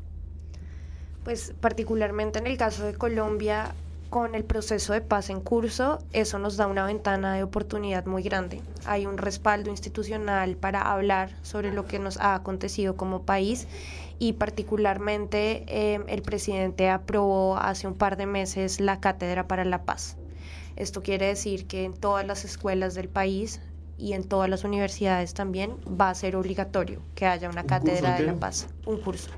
Pues particularmente en el caso de Colombia, con el proceso de paz en curso, eso nos da una ventana de oportunidad muy grande. Hay un respaldo institucional para hablar sobre lo que nos ha acontecido como país, y particularmente eh, el presidente aprobó hace un par de meses la Cátedra para la Paz. Esto quiere decir que en todas las escuelas del país y en todas las universidades también va a ser obligatorio que haya una Cátedra de la Paz, un curso.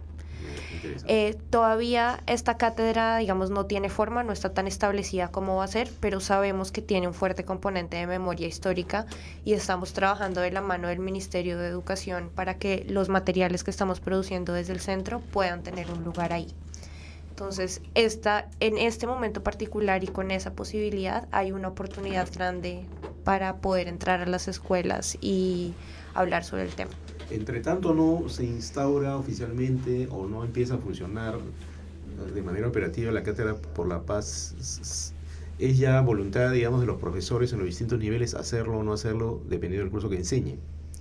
Eh, todavía esta cátedra, digamos, no tiene forma, no está tan establecida como va a ser, pero sabemos que tiene un fuerte componente de memoria histórica y estamos trabajando de la mano del Ministerio de Educación para que los materiales que estamos produciendo desde el centro puedan tener un lugar ahí. Entonces, esta, en este momento particular y con esa posibilidad, hay una oportunidad grande para poder entrar a las escuelas y hablar sobre el tema. Entre tanto, no se instaura oficialmente o no empieza a funcionar de manera operativa la Cátedra por la Paz. Es ya voluntad, digamos, de los profesores en los distintos niveles hacerlo o no hacerlo, dependiendo del curso que enseñe.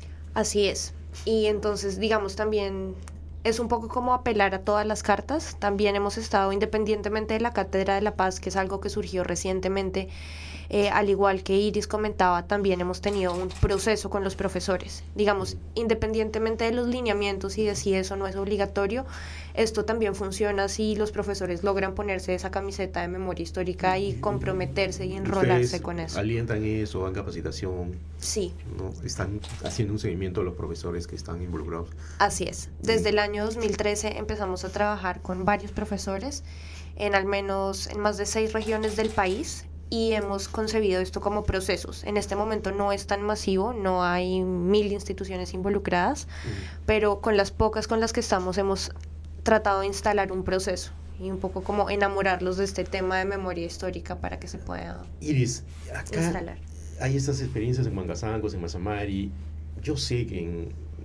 Así es. Y entonces, digamos, también es un poco como apelar a todas las cartas. También hemos estado, independientemente de la Cátedra de la Paz, que es algo que surgió recientemente, Eh, al igual que Iris comentaba, también hemos tenido un proceso con los profesores. Digamos, independientemente de los lineamientos y de si eso no es obligatorio, esto también funciona si los profesores logran ponerse esa camiseta de memoria histórica y comprometerse y enrolarse con eso. ¿Alientan eso, dan capacitación? Sí. ¿No? ¿Están haciendo un seguimiento a los profesores que están involucrados? Así es. Desde el año dos mil trece empezamos a trabajar con varios profesores en al menos en más de seis regiones del país, y hemos concebido esto como procesos. En este momento no es tan masivo, no hay mil instituciones involucradas, uh-huh. pero con las pocas con las que estamos hemos tratado de instalar un proceso y un poco como enamorarlos de este tema de memoria histórica para que se pueda Iris, acá instalar. Hay estas experiencias en Mangazancos, en Mazamari. Yo sé que en,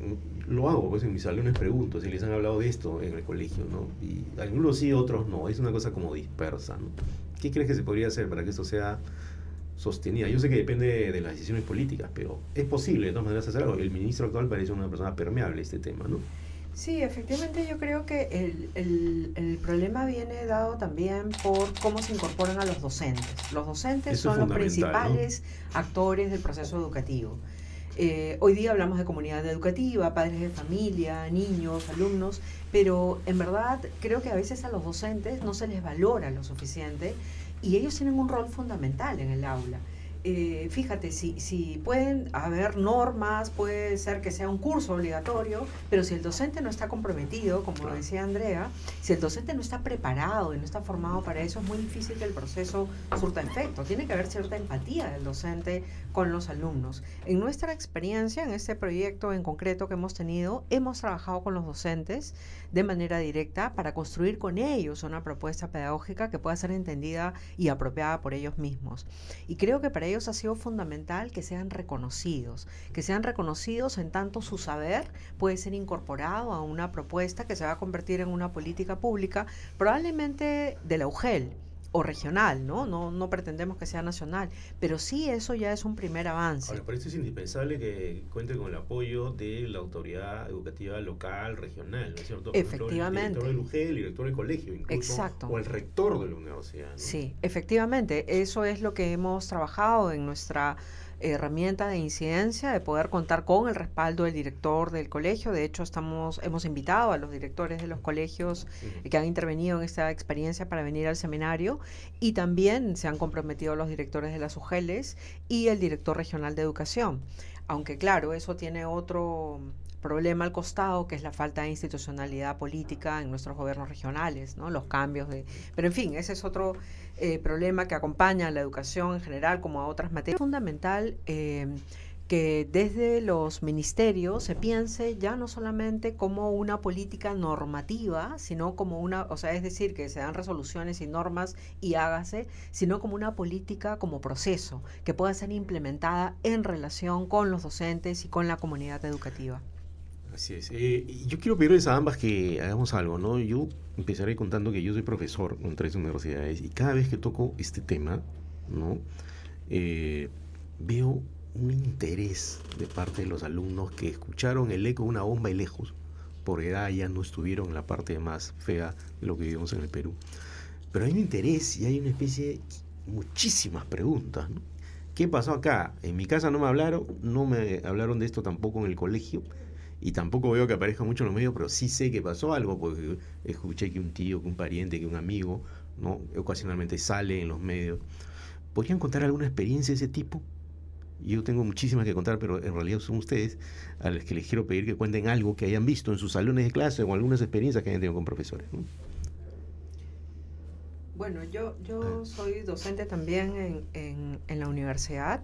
lo hago, pues en mis salones pregunto si les han hablado de esto en el colegio, ¿no? Y algunos sí, otros no. Es una cosa como dispersa, ¿no? ¿Qué crees que se podría hacer para que esto sea sostenida? Yo sé que depende de las decisiones políticas, pero es posible de todas maneras hacer algo. El ministro actual parece una persona permeable a este tema, ¿no? Sí, efectivamente yo creo que el, el, el problema viene dado también por cómo se incorporan a los docentes. Los docentes Eso son los principales, ¿no?, actores del proceso educativo. Eh, hoy día hablamos de comunidad educativa, padres de familia, niños, alumnos, pero en verdad creo que a veces a los docentes no se les valora lo suficiente y ellos tienen un rol fundamental en el aula. Eh, fíjate, si, si pueden haber normas, puede ser que sea un curso obligatorio, pero si el docente no está comprometido, como decía Andrea, si el docente no está preparado y no está formado para eso, es muy difícil que el proceso surta efecto. Tiene que haber cierta empatía del docente con los alumnos. En nuestra experiencia, en este proyecto en concreto que hemos tenido, hemos trabajado con los docentes de manera directa para construir con ellos una propuesta pedagógica que pueda ser entendida y apropiada por ellos mismos. Y creo que para ellos ha sido fundamental que sean reconocidos, que sean reconocidos en tanto su saber puede ser incorporado a una propuesta que se va a convertir en una política pública, probablemente de la U G E L o regional, ¿no? No, no pretendemos que sea nacional, pero sí eso ya es un primer avance. Ahora, por eso es indispensable que cuente con el apoyo de la autoridad educativa local, regional, ¿no es cierto? Por efectivamente. Ejemplo, el director del U G E L, el director del colegio, incluso, exacto, o el rector de la universidad, ¿no? Sí, efectivamente, eso es lo que hemos trabajado en nuestra herramienta de incidencia, de poder contar con el respaldo del director del colegio. De hecho, estamos hemos invitado a los directores de los colegios uh-huh. que han intervenido en esta experiencia para venir al seminario, y también se han comprometido los directores de las U G E Ls y el director regional de educación. Aunque claro, eso tiene otro problema al costado, que es la falta de institucionalidad política en nuestros gobiernos regionales, ¿no? Los cambios de... Pero en fin, ese es otro eh, problema que acompaña a la educación en general como a otras materias. Es fundamental eh, que desde los ministerios se piense ya no solamente como una política normativa, sino como una, o sea, es decir, que se dan resoluciones y normas y hágase, sino como una política como proceso, que pueda ser implementada en relación con los docentes y con la comunidad educativa. Así es. Eh, yo quiero pedirles a ambas que hagamos algo, ¿no? Yo empezaré contando que yo soy profesor en tres universidades y cada vez que toco este tema, ¿no? Eh, veo un interés de parte de los alumnos que escucharon el eco de una bomba y lejos, por edad ya no estuvieron en la parte más fea de lo que vivimos en el Perú. Pero hay un interés y hay una especie de muchísimas preguntas, ¿no? ¿Qué pasó acá? En mi casa no me hablaron, no me hablaron de esto tampoco en el colegio y tampoco veo que aparezca mucho en los medios, pero sí sé que pasó algo porque escuché que un tío, que un pariente, que un amigo, ¿no? Ocasionalmente sale en los medios. ¿Podrían contar alguna experiencia de ese tipo? Yo tengo muchísimas que contar, pero en realidad son ustedes a los que les quiero pedir que cuenten algo que hayan visto en sus salones de clase o algunas experiencias que hayan tenido con profesores, ¿no? Bueno, yo, yo soy docente también en, en, en la universidad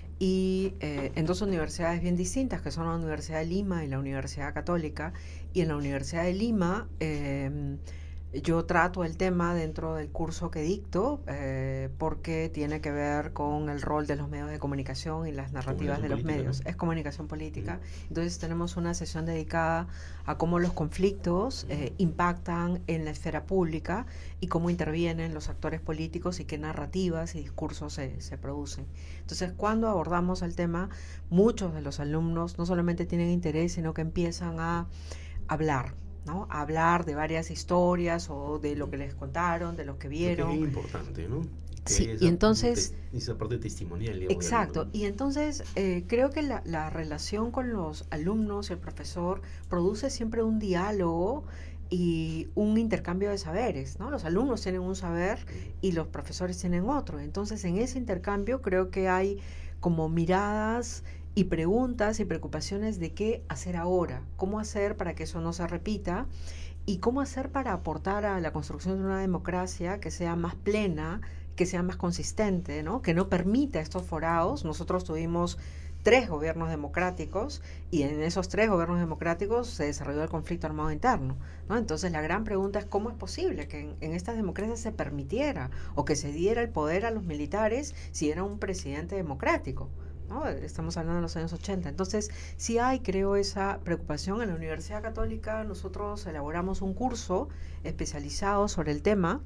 y eh, en dos universidades bien distintas, que son la Universidad de Lima y la Universidad Católica. Y en la Universidad de Lima eh, yo trato el tema dentro del curso que dicto eh, porque tiene que ver con el rol de los medios de comunicación y las narrativas de los política, medios. ¿No? Es comunicación política. Mm. Entonces tenemos una sesión dedicada a cómo los conflictos eh, impactan en la esfera pública y cómo intervienen los actores políticos y qué narrativas y discursos se, se producen. Entonces, cuando abordamos el tema, muchos de los alumnos no solamente tienen interés, sino que empiezan a hablar, ¿no? A hablar de varias historias o de lo que les contaron, de lo que vieron. Es importante, ¿no? Que Sí, y entonces... Parte, esa parte testimonial. Digamos, exacto, y entonces eh, creo que la, la relación con los alumnos y el profesor produce siempre un diálogo y un intercambio de saberes, ¿no? Los alumnos tienen un saber y los profesores tienen otro. Entonces, en ese intercambio creo que hay como miradas y preguntas y preocupaciones de qué hacer ahora, cómo hacer para que eso no se repita y cómo hacer para aportar a la construcción de una democracia que sea más plena, que sea más consistente, ¿no? Que no permita estos forados. Nosotros tuvimos tres gobiernos democráticos y en esos tres gobiernos democráticos se desarrolló el conflicto armado interno, ¿no? Entonces la gran pregunta es cómo es posible que en, en estas democracias se permitiera o que se diera el poder a los militares si era un presidente democrático, ¿no? Estamos hablando de los años ochenta. Entonces, sí hay, creo, esa preocupación. En la Universidad Católica nosotros elaboramos un curso especializado sobre el tema.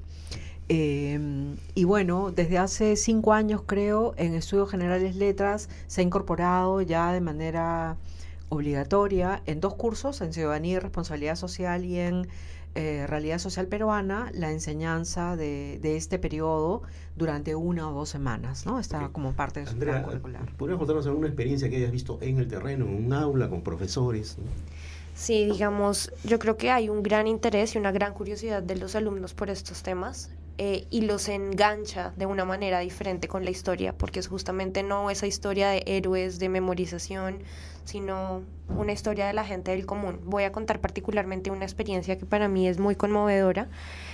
Eh, y bueno, desde hace cinco años, creo, en Estudios Generales Letras se ha incorporado ya de manera obligatoria en dos cursos, en Ciudadanía y Responsabilidad Social y en eh, Realidad Social Peruana, la enseñanza de, de este periodo durante una o dos semanas, ¿no? Está okay. Como parte de su Andrea, plan curricular. ¿podrías contarnos alguna experiencia que hayas visto en el terreno, en un aula, con profesores, ¿no? Sí, digamos, yo creo que hay un gran interés y una gran curiosidad de los alumnos por estos temas. Eh, y los engancha de una manera diferente con la historia, porque es justamente no esa historia de héroes, de memorización, sino una historia de la gente del común. Voy a contar particularmente una experiencia que para mí es muy conmovedora,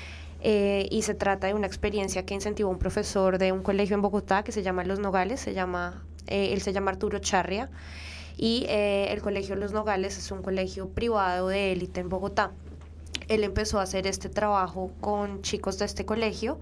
eh, y se trata de una experiencia que incentivó un profesor de un colegio en Bogotá que se llama Los Nogales, se llama, eh, él se llama Arturo Charria, y eh, el colegio Los Nogales es un colegio privado de élite en Bogotá. Él empezó a hacer este trabajo con chicos de este colegio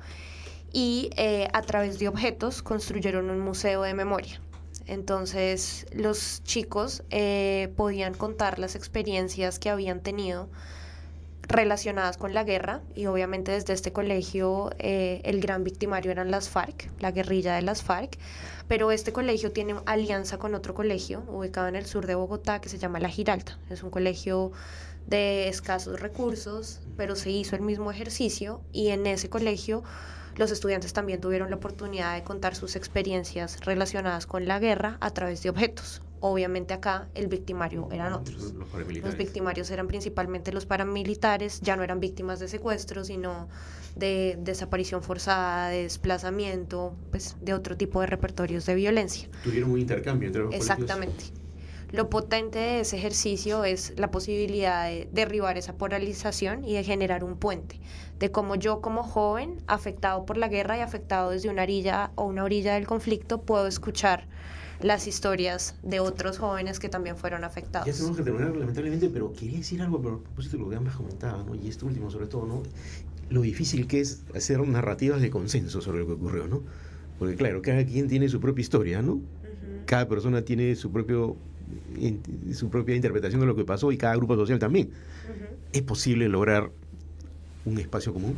y eh, a través de objetos construyeron un museo de memoria. Entonces los chicos eh, podían contar las experiencias que habían tenido relacionadas con la guerra y obviamente desde este colegio eh, el gran victimario eran las FARC, la guerrilla de las FARC, pero este colegio tiene alianza con otro colegio ubicado en el sur de Bogotá que se llama La Giralda. Es un colegio de escasos recursos, pero se hizo el mismo ejercicio y en ese colegio los estudiantes también tuvieron la oportunidad de contar sus experiencias relacionadas con la guerra a través de objetos. Obviamente acá el victimario eran otros. Los, los victimarios eran principalmente los paramilitares, ya no eran víctimas de secuestro, sino de desaparición forzada, de desplazamiento, pues de otro tipo de repertorios de violencia. Tuvieron un intercambio entre los Exactamente. colegios. Lo potente de ese ejercicio es la posibilidad de derribar esa polarización y de generar un puente, de cómo yo como joven, afectado por la guerra y afectado desde una orilla o una orilla del conflicto, puedo escuchar las historias de otros jóvenes que también fueron afectados. Ya tenemos que terminar lamentablemente, pero quería decir algo a propósito de lo que ambas comentaban, ¿no? Y esto último sobre todo, ¿no? Lo difícil que es hacer narrativas de consenso sobre lo que ocurrió, ¿no? Porque claro, cada quien tiene su propia historia, ¿no? Uh-huh. Cada persona tiene su propio su propia interpretación de lo que pasó y cada grupo social también. Uh-huh. ¿Es posible lograr un espacio común?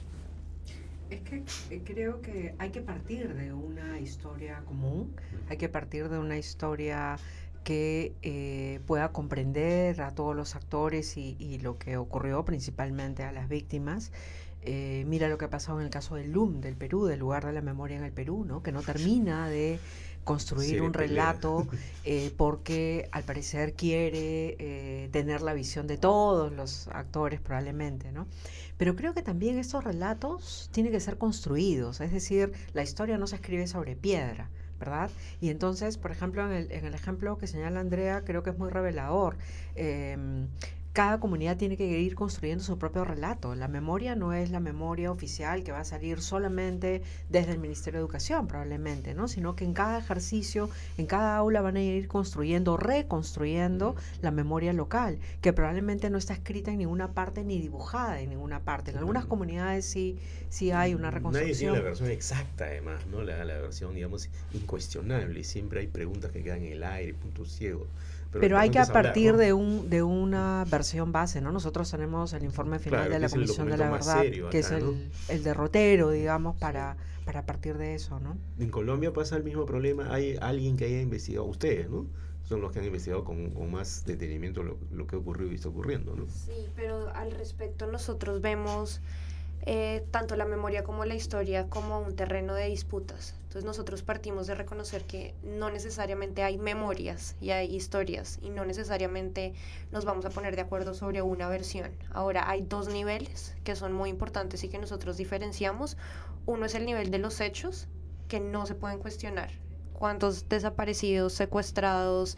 Es que eh, creo que hay que partir de una historia común, hay que partir de una historia que eh, pueda comprender a todos los actores y, y lo que ocurrió principalmente a las víctimas. Eh, mira lo que ha pasado en el caso del L U M, del Perú, del lugar de la memoria en el Perú, ¿no? Que no termina de construir sí, un relato eh, porque al parecer quiere eh, tener la visión de todos los actores probablemente, ¿no? Pero creo que también estos relatos tienen que ser construidos, es decir, la historia no se escribe sobre piedra, ¿verdad? Y entonces, por ejemplo, en el, en el ejemplo que señala Andrea, creo que es muy revelador. Eh, Cada comunidad tiene que ir construyendo su propio relato. La memoria no es la memoria oficial que va a salir solamente desde el Ministerio de Educación, probablemente, ¿no? Sino que en cada ejercicio, en cada aula van a ir construyendo, reconstruyendo la memoria local, que probablemente no está escrita en ninguna parte ni dibujada en ninguna parte. En algunas comunidades sí, sí hay una reconstrucción. Nadie tiene la versión exacta, además, ¿no? La, la versión, digamos, incuestionable. Siempre hay preguntas que quedan en el aire, puntos ciegos. Pero, Pero hay que a partir hablar, ¿no? de un de una versión base, ¿no? Nosotros tenemos el informe final claro, de la Comisión de la Verdad, serio, que acá, es el, ¿no? el derrotero, digamos, para, para partir de eso, ¿no? En Colombia pasa el mismo problema. Hay alguien que haya investigado, ustedes, ¿no? Son los que han investigado con, con más detenimiento lo, lo que ha ocurrido y está ocurriendo, ¿no? Sí, pero al respecto nosotros vemos eh, tanto la memoria como la historia como un terreno de disputas. Entonces nosotros partimos de reconocer que no necesariamente hay memorias y hay historias y no necesariamente nos vamos a poner de acuerdo sobre una versión. Ahora hay dos niveles que son muy importantes y que nosotros diferenciamos. Uno es el nivel de los hechos, que no se pueden cuestionar. Cuántos desaparecidos, secuestrados,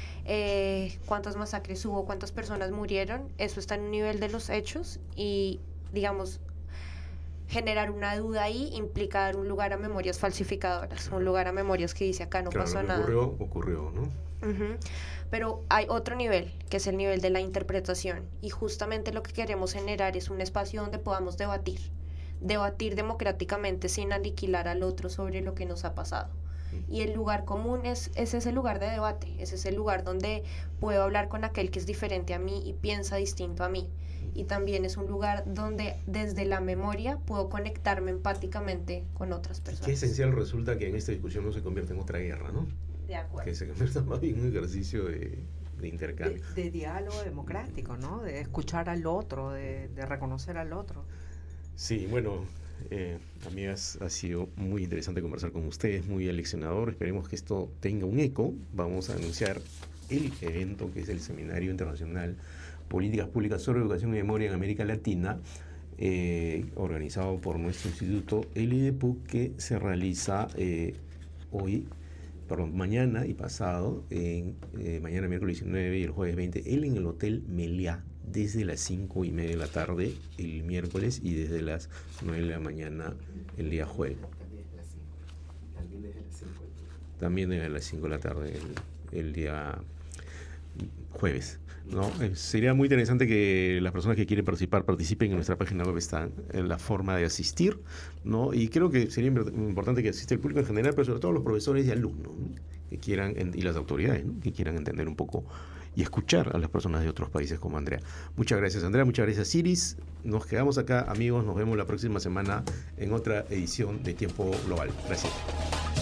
eh, cuántas masacres hubo, cuántas personas murieron, eso está en un nivel de los hechos y, digamos, generar una duda ahí implica dar un lugar a memorias falsificadoras, un lugar a memorias que dice acá no claro, pasó lo que nada. Ocurrió, ocurrió, ¿no? Uh-huh. Pero hay otro nivel, que es el nivel de la interpretación, y justamente lo que queremos generar es un espacio donde podamos debatir, debatir democráticamente sin aniquilar al otro sobre lo que nos ha pasado. Y el lugar común es, es ese lugar de debate, es ese lugar donde puedo hablar con aquel que es diferente a mí y piensa distinto a mí. Y también es un lugar donde desde la memoria puedo conectarme empáticamente con otras personas. Qué esencial resulta que en esta discusión no se convierta en otra guerra, ¿no? De acuerdo. Que se convierta más bien en un ejercicio de, de intercambio. De, de diálogo democrático, ¿no? De escuchar al otro, de, de reconocer al otro. Sí, bueno, eh, amigas, ha sido muy interesante conversar con ustedes, muy aleccionador. Esperemos que esto tenga un eco. Vamos a anunciar el evento que es el Seminario Internacional Políticas Públicas sobre Educación y Memoria en América Latina, eh, organizado por nuestro instituto, el I D E P U, que se realiza eh, hoy, perdón, mañana y pasado, en, eh, mañana miércoles diecinueve y el jueves veinte, él en el Hotel Meliá, desde las cinco y media de la tarde el miércoles y desde las nueve de la mañana el día jueves. También desde las cinco de la tarde el, el día jueves. ¿No? Eh, sería muy interesante que las personas que quieren participar participen. En nuestra página web está en la forma de asistir, ¿no? Y creo que sería importante que asista el público en general, pero sobre todo los profesores y alumnos, ¿no? Que quieran, y las autoridades, ¿no? Que quieran entender un poco y escuchar a las personas de otros países como Andrea. Muchas gracias, Andrea, muchas gracias, Iris. Nos quedamos acá, amigos, nos vemos la próxima semana en otra edición de Tiempo Global. Gracias.